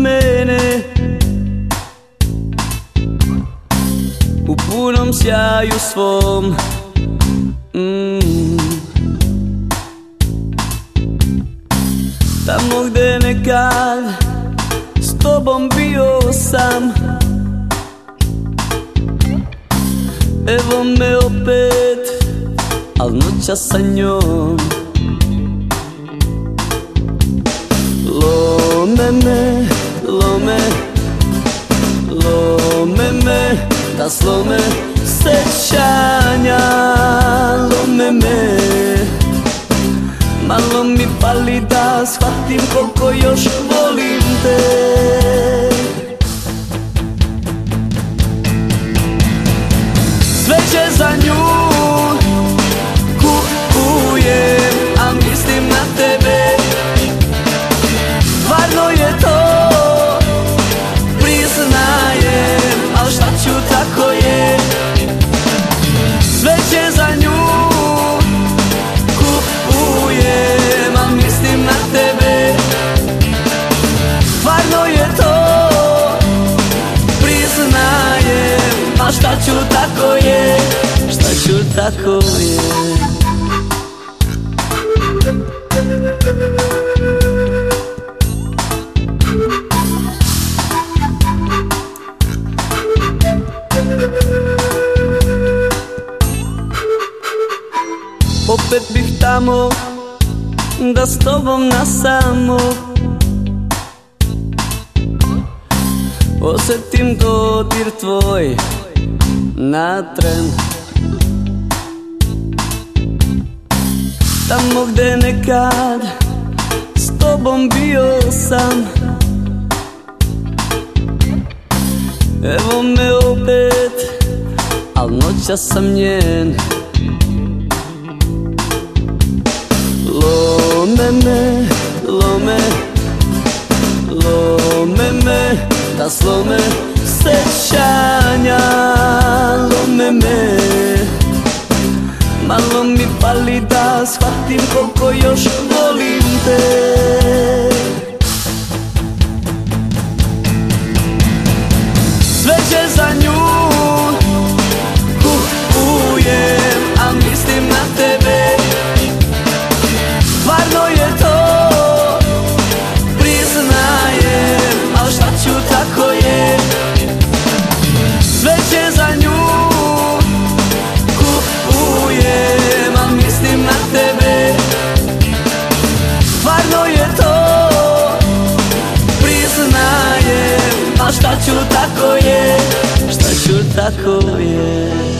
mene u punom sjaju svom. Tamo gde nekad s tobom bio sam, evo me opet, al noćas sa njom. Lome me, lome, lome me, da slome sećanja. Lome me, malo mi fali da shvatim koliko još volim te. Sveće za nju kupujem, a mislim na tebe. Stvarno je to, priznajem, al šta ću, tako je. Sveće za nju kupujem, a mislim na tebe. Stvarno je to, priznajem, al šta ću, tako je. Šta ću, tako je. Opet bih tamo da s tobom nasamo osetim dodir tvoj na tren. Tamo gde nekad s tobom bio sam, evo me opet, al noćas sam njen. Lome me, lome, lome me, da slome sećanja. Lome me, malo mi fali da shvatim koliko još volim te. Sveće za nju kupujem, a mislim na tebe. Stvarno je to, priznajem, al šta ću, tako je. Sveće za nju kupujem, a mislim na tebe. Stvarno je to, priznajem, al šta ću, tako je. Šta ću, tako je.